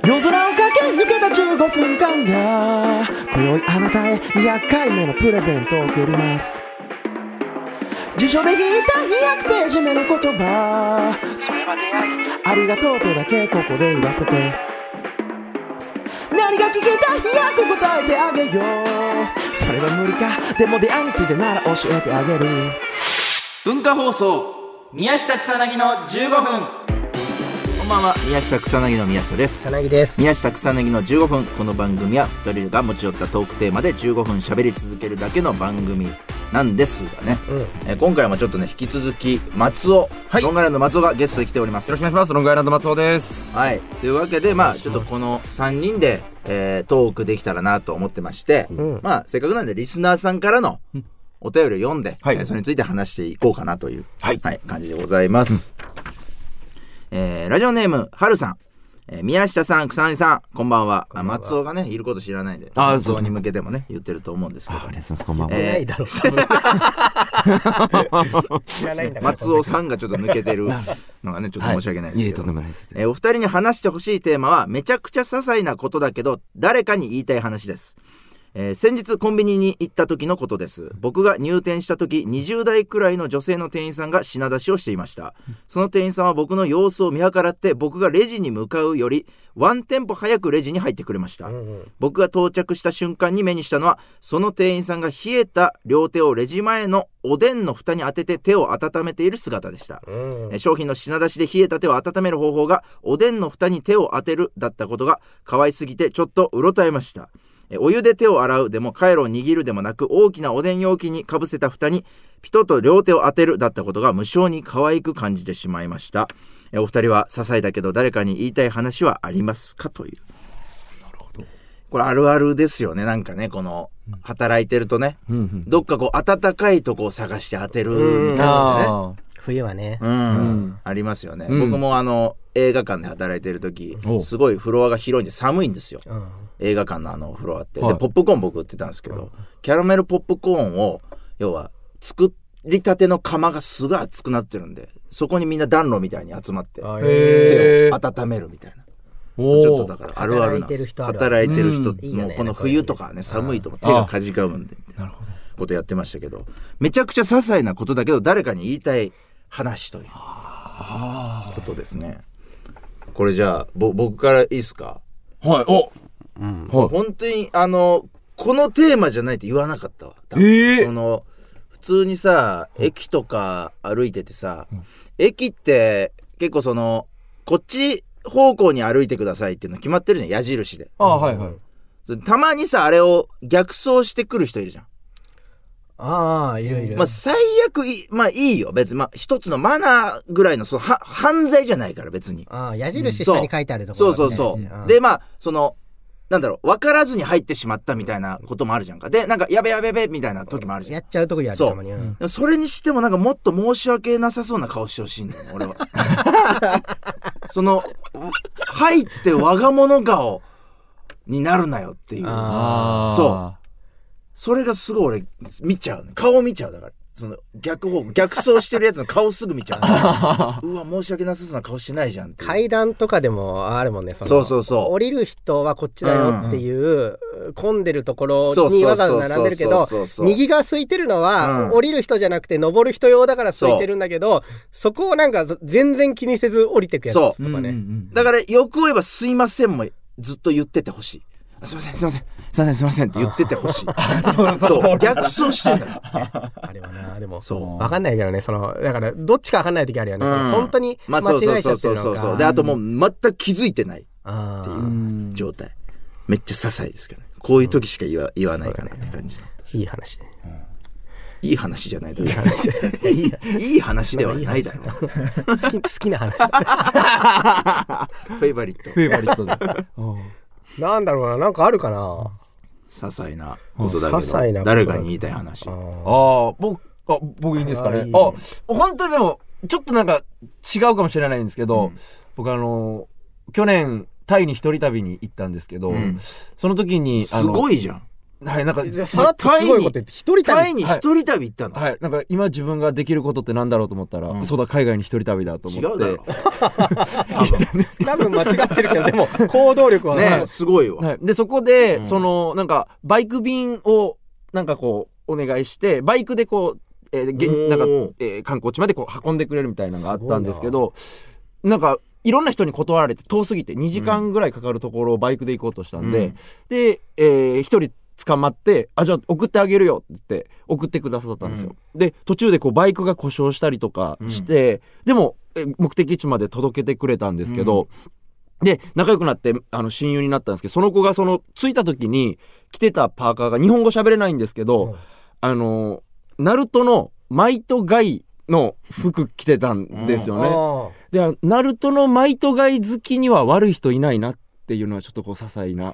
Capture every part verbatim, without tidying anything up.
夜空を駆け抜けたじゅうごふんかんが今宵あなたへにひゃっかいめのプレゼントを贈ります。辞書で引いたにひゃくページ目の言葉、それは出会いありがとうとだけここで言わせて。何が聞きたいひゃく答えてあげよう。それは無理か、でも出会いについてなら教えてあげる。 文化放送宮下草薙のじゅうごふん。こんばんは、宮下草薙の宮下です。 草薙です。 宮下草薙のじゅうごふん。この番組はふたりが持ち寄ったトークテーマでじゅうごふん喋り続けるだけの番組なんですがね、うん、え今回もちょっとね引き続き松尾、はい、ロングアイランド松尾がゲストで来ております。 よろしくお願いします。ロングアイランド松尾です。 はい、というわけでまあちょっとこのさんにんで、えー、トークできたらなと思ってまして、うん、まあせっかくなんでリスナーさんからのお便りを読んで、はい、えー、それについて話していこうかなという、はいはい、感じでございます、うん、えー、ラジオネームはるさん、えー、宮下さん、草薙さん、こんばんは。あ、松尾がねいること知らないんで、あ、松尾に向けてもね言ってると思うんですけど、あ、ありがとうございます。こんばんは。えー、ないだろ知らないんだから松尾さんがちょっと抜けてるのがねちょっと申し訳ないですけど、はい、いえ、とんでもないです。えー、お二人に話してほしいテーマはめちゃくちゃ些細なことだけど誰かに言いたい話です。えー、先日コンビニに行った時のことです。僕が入店した時にじゅう代くらいの女性の店員さんが品出しをしていました。その店員さんは僕の様子を見計らって僕がレジに向かうよりワンテンポ早くレジに入ってくれました、うんうん、僕が到着した瞬間に目にしたのはその店員さんが冷えた両手をレジ前のおでんの蓋に当てて手を温めている姿でした、うん、商品の品出しで冷えた手を温める方法がおでんの蓋に手を当てるだったことが可愛すぎてちょっとうろたえました。お湯で手を洗うでもカイロを握るでもなく大きなおでん容器にかぶせた蓋にピトッと両手を当てるだったことが無性に可愛く感じてしまいました。お二人は些細だけど誰かに言いたい話はありますかという。なるほど。これあるあるですよね。なんかねこの働いてるとね、うん、どっかこう暖かいとこを探して当てるみたいなね、 冬はね、 うんうん、ありますよね、うん、僕もあの映画館で働いてる時すごいフロアが広いんで寒いんですよ、うん、映画館のあのフロアって、はい、でポップコーン僕売ってたんですけど、うん、キャラメルポップコーンを要は作りたての窯がすごい熱くなってるんでそこにみんな暖炉みたいに集まって手を温めるみたいな。ちょっとだからあるあるなんです。働いてる人もこの冬とかね寒いと手がかじかむんでみたいなことやってましたけど、めちゃくちゃ些細なことだけど誰かに言いたい話ということですね。これじゃあぼ僕からいいですか。 はい。お、 うん、はい、本当にあのこのテーマじゃないと言わなかったわ。えー、その普通にさ駅とか歩いててさ、うん、駅って結構そのこっち方向に歩いてくださいっていうの決まってるじゃん、矢印で。 ああ、はいはい。 たまにさあれを逆走してくる人いるじゃん。 ああ、いるいる。 まあ最悪いまあいいよ別に、まあ一つのマナーぐらいのそのは犯罪じゃないから別に。 ああ、矢印下に書いてあるところ、ね、そうそうそう。でまあそのなんだろう分からずに入ってしまったみたいなこともあるじゃんか。でなんかやべやべやべみたいな時もあるじゃん。 やっちゃう時やるたまに。 そう、それにしてもなんかもっと申し訳なさそうな顔してほしいんだよね俺は。その入って我が物顔になるなよっていう。あそうそれがすごい俺見ちゃうね。顔見ちゃう。だからその逆方逆走してるやつの顔すぐ見ちゃう。うわ申し訳なさそうな顔してないじゃんって。 階段とかでもあるもんね。そのそうそうそう降りる人はこっちだよっていう、うん、混んでるところにわざわざ並んでるけど右が空いてるのは、うん、降りる人じゃなくて登る人用だから空いてるんだけど そ, そこをなんか全然気にせず降りてくやつとかね、うんうんうん、 だからよく言えばすいませんもずっと言っててほしい。すいませんすいませんすいませんすいませんって言っててほしい。そうそう逆走してんだよ。 あれはなでもそう分かんないけどね。そのだからどっちか分かんない時あるよね、うん、本当に間違えちゃってるのか。 であともう全く気づいてないっていう状態。めっちゃ些細ですけどね。こういう時しか言わ、言わないかなって感じ。 いい話、 うん、いい話じゃないだろう。いい, いい話ではないだろう。 好き好きな話。 フェイバリット。 フェイバリットだ。 なんだろうな、なんかあるかな。 些細なことだけど誰かに言いたい話。ああ、僕あ僕いいんですかね。あいいあ本当にでもちょっとなんか違うかもしれないんですけど、うん、僕あの去年タイに一人旅に行ったんですけど、うん、その時にすごいじゃん。 はい、なんかさらっとすごいこと言って一人旅タイに一人旅行ったの、 はい、はい、なんか今自分ができることってなんだろうと思ったら、うん、そうだ海外に一人旅だと思って。 違うだろ多分間違ってるけどでも行動力はねすごいわ、 はい、でそこで、うん、そのなんかバイク便をなんかこうお願いしてバイクでこう、えー、なんか、えー、観光地までこう運んでくれるみたいなのがあったんですけど、な, なんかいろんな人に断られて遠すぎてにじかんぐらいかかるところをバイクで行こうとしたんで、うん、で、えー、一人捕まってあじゃあ送ってあげるよって言って送ってくださったんですよ、うん、で途中でこうバイクが故障したりとかして、うん、でもえ目的地まで届けてくれたんですけど、うん、で仲良くなってあの親友になったんですけど、その子がその着いた時に着てたパーカーが日本語喋れないんですけど、うん、あのナルトのマイトガイの服着てたんですよね、うん、でナルトのマイトガイ好きには悪い人いないなっていうのはちょっとこう些細な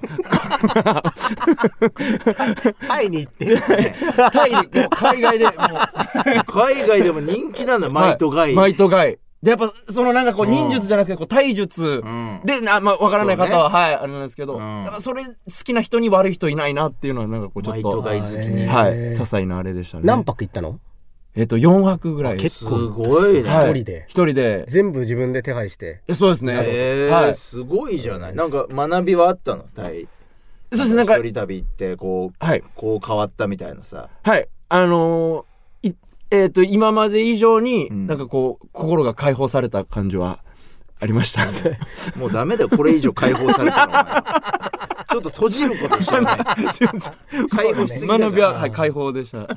タイに行ってるねタイに海外でもう海外でも人気なんだマイトガイ、 はい、マイトガイでやっぱそのなんかこう忍術じゃなくてこう体術で、うん、あまあわからない方は、ね、はいあれなんですけど、うん、やっぱそれ好きな人に悪い人いないなっていうのはなんかこうちょっとマイトガイ好きにはい些細なあれでしたね。 何泊行ったの？ えっとよんはくぐらい。 結構すごいね、 はい、一人で一人で全部自分で手配して。 えそうですね、 えーはい、すごいじゃない。なんか学びはあったのタイ？ そうですね、なんか一人旅行ってこう、はい、こう変わったみたいなさ。 はいあのー、いえーと今まで以上になんかこう、うん、心が解放された感じはありましたもうダメだよこれ以上解放されたらちょっと閉じることしてないすいません解放しすぎだから学びは、はい、解放でした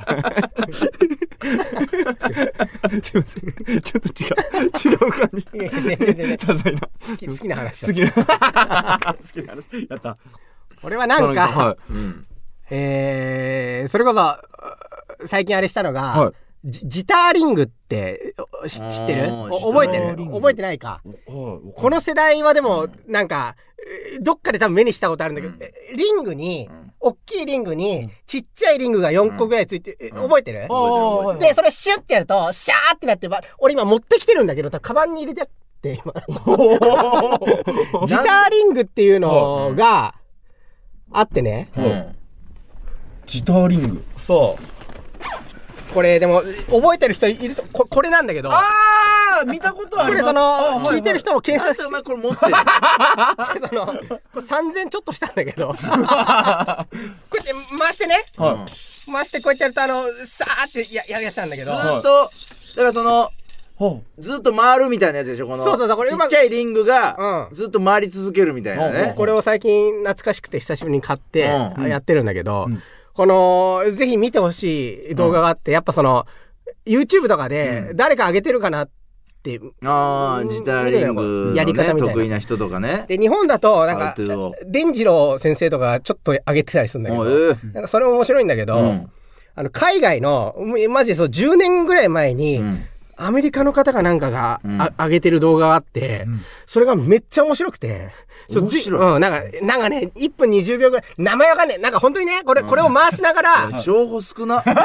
すいませんちょっと違う違う感じ些細な好き、好きな話好きな好きな話やった。 俺はなんか、 はいうん、 えー、それこそ最近あれしたのが、はい、ジ, ジターリングって知ってる？覚えてる？覚えてないか。この世代はでもなんかどっかで多分目にしたことあるんだけど、うん、リングに、うん、大きいリングにちっちゃいリングがよんこぐらいついて、うん、覚えてる？うん、でそれシュッてやるとシャーってなって俺今持ってきてるんだけどカバンに入れてあって今ジターリングっていうのがあってね、 うん、ジターリングそうこれでも覚えてる人いると こ, これなんだけどあー見たことあります。 これその聞いてる人も検索してこれ持ってるそのこれさんぜんちょっとしたんだけどこうやって回してね、はい、回してこうやってやるとあのさーって や, やるやつなんだけどずっとだからそのずっと回るみたいなやつでしょこのそうそうそうこれちっちゃいリングがずっと回り続けるみたいなね、 うん、これを最近懐かしくて久しぶりに買ってやってるんだけど、うんうんこのぜひ見てほしい動画があって、うん、やっぱその YouTube とかで誰か上げてるかなっていう、 うん、ああジターリングの、ね、 やり方みたいな得意な人とかね。 で日本だとなんか伝次郎先生とかちょっと上げてたりするんだけど、えー、なんかそれも面白いんだけど、うん、あの海外のマジでそうじゅうねんぐらい前に、うんアメリカの方がなんかが、うん、あ上げてる動画があって、うん、それがめっちゃ面白くて面白い、 うん、なんかなんかねいっぷんにじゅうびょうぐらい名前わかんねえなんか本当にねこれ、うん、これを回しながら情報少な名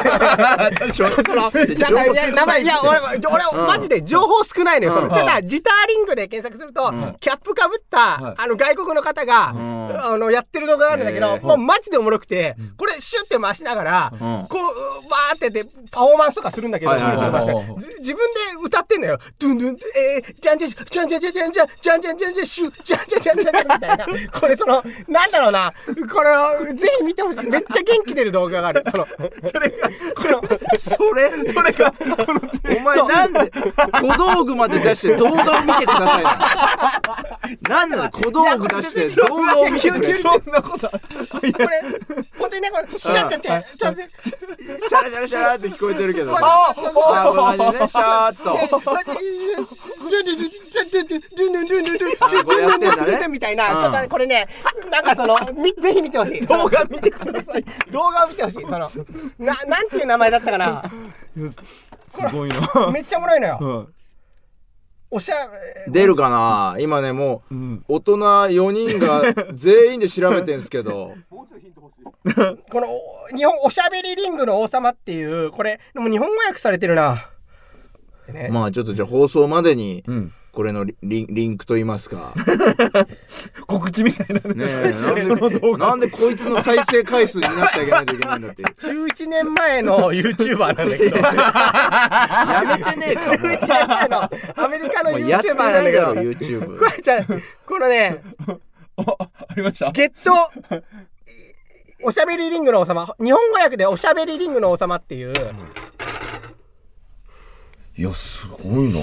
前いや俺俺マジで情報少ないのよ、うん、そのただジターリングで検索すると、うん、キャップかぶった、うん、あの外国の方が、うん、あのやってる動画があるんだけど、うん、もうマジでおもろくて、うん、これシュッて回しながら、うん、こうバーってでパフォーマンスとかするんだけど、はいはいはいはい、自分で歌ってんのよ。ドゥンドゥン、えー、じゃんじゃん、じゃんじゃんじゃんじゃんじゃん、じゃんじゃんじゃんじゃん、シュッ、じゃんじゃんじゃんじゃんじゃんみたいな。これその、なんだろうな、これをぜひ見てほしい。めっちゃ元気出る動画がある。その、それが、この、 それ、それが、この、お前なんで、小道具まで出して動画を見てくださいな。なんだ小道具出して動画を見てくれ。そんなことこれ、 ほんとにね、これ、シャッてやって、ちょっと、 シャラシャラシャラって聞こえてるけど。ああ、 あ、あ、ね、シャーっと。 みたいな、ちょっとこれね、なんかその、ぜひ見てほしい。動画見てください。動画を見てほしい。その、な、なんていう名前だったかな。 すごいな。 めっちゃおもろいのよ。おしゃ出るかな今ねもう、うん、大人よにんが全員で調べてんすけどもうちょいヒント欲しいこの日本おしゃべりリングの王様っていうこれでも日本語訳されてるな、 ね、まあちょっとじゃあ放送までに、うん、 これのリン、リンクと言いますか告知みたいなねえなんでなんでこいつの再生回数になってあげないといけないんだってじゅういちねんまえの YouTuber なんだけどやめてねえかじゅういちねんまえのアメリカの YouTuber やってなんないだろだけど YouTube これじゃこのねありましたゲットおしゃべりリングの王様、日本語訳でおしゃべりリングの王様っていう、 いやすごいな、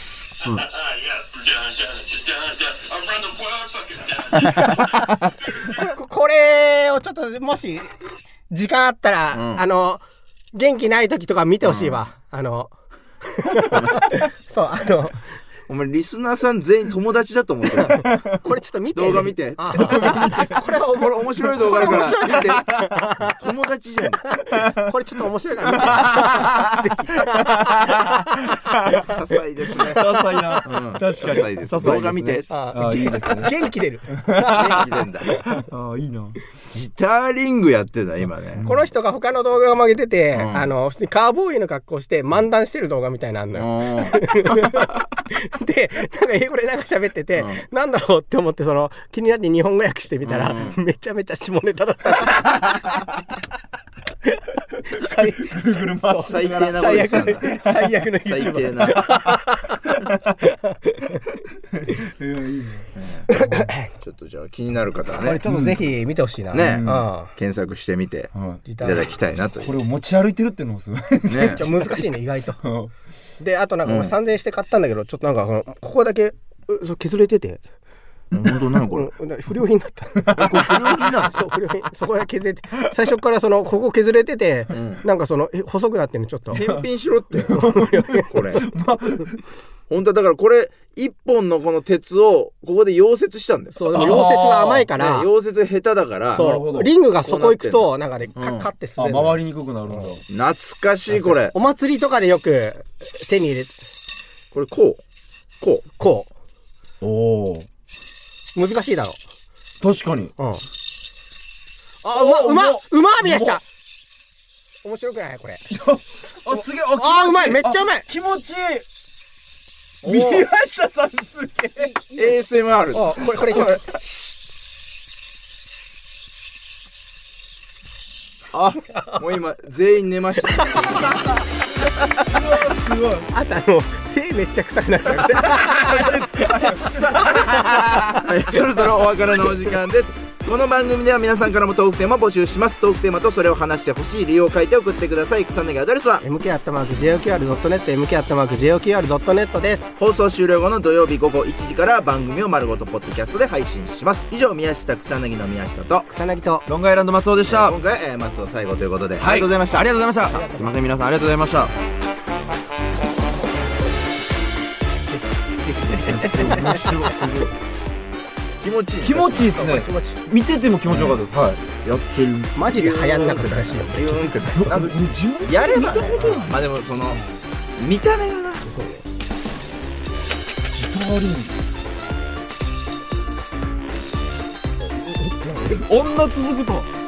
こ, これをちょっともし時間あったら、うん、あの元気ない時とか見てほしいわ、うん、あのそうあのお前リスナーさん全員友達だと思ってるこれちょっと見て動画見てこれはおもろ面白い動画だから見て友達じゃんこれちょっと面白いから見て些細ですね些細な、うん、確かに些細です動画見てああいいですね元気出る元気出んだああいいなギターリングやってた今ねこの人が他の動画を上げてて、うん、あの普通にカーボーイの格好して漫談してる動画みたいなのあんのよでなんか英語でなんか喋ってて、うん、なんだろうって思ってその気になって日本語訳してみたら、うん、めちゃめちゃ下ネタだった最, 最低な最悪最悪の YouTuber 最低なちょっとじゃあ気になる方はねこれちょっとぜひ見てほしいな、 うん、ね、うん、検索してみていただきたいなという、 これを持ち歩いてるっていうのもすごいね難しいね意外とであとなんか俺さんぜんえんして買ったんだけど、うん、ちょっとなんかここだけ削れてて本当なのこれ不良品だったこれ不良品なのそう不良品そこだけ削れて最初からそのここ削れてて、うん、なんかそのえ細くなってるのちょっと返品しろってこれ本当だからこれ一本のこの鉄をここで溶接したんだよ。 そうでも溶接が甘いから、 ね、溶接下手だからそうリングがそこ行くとなんかねカッカッてする、 うん、回りにくくなるんだ。 懐かしいこれ。 お祭りとかでよく手に入れこれこうこうこうおお難しいだろ確かに。 うん。あ、うま、うま、うまみやした。面白くないこれ。あ、すげえ。 あ、うまい。めっちゃうまい。 気持ちいい。宮下さんすげえ。エーエスエムアール。 あ、これこれこれ。 あ、もう今全員寝ました。 すごい。あとあの手めっちゃ臭くなるからね。 はい、そろそろお別れのお時間です。この番組では皆さんからもトークテーマ募集します。トークテーマとそれを話してほしい理由を書いて送ってください。草薙アドレスはエムケーアットマークジェイオーキューアールドットネット エムケーアットマークジェイオーキューアールドットネット です。 放送終了後の土曜日午後いちじから番組を丸ごとポッドキャストで配信します。以上宮下草薙の宮下と草薙とロングアイランド松尾でした。 今回、えー、松尾最後ということで、 はい、 ありがとうございました。 ありがとうございました。すいません皆さんありがとうございました。面白すごい気持ちいい気持ちいいですね。見てても気持ちよかった。はいやってるマジで流行んなかったらしいよ。 ビューンってやればね。まあでもその見た目がなギターリング女続くと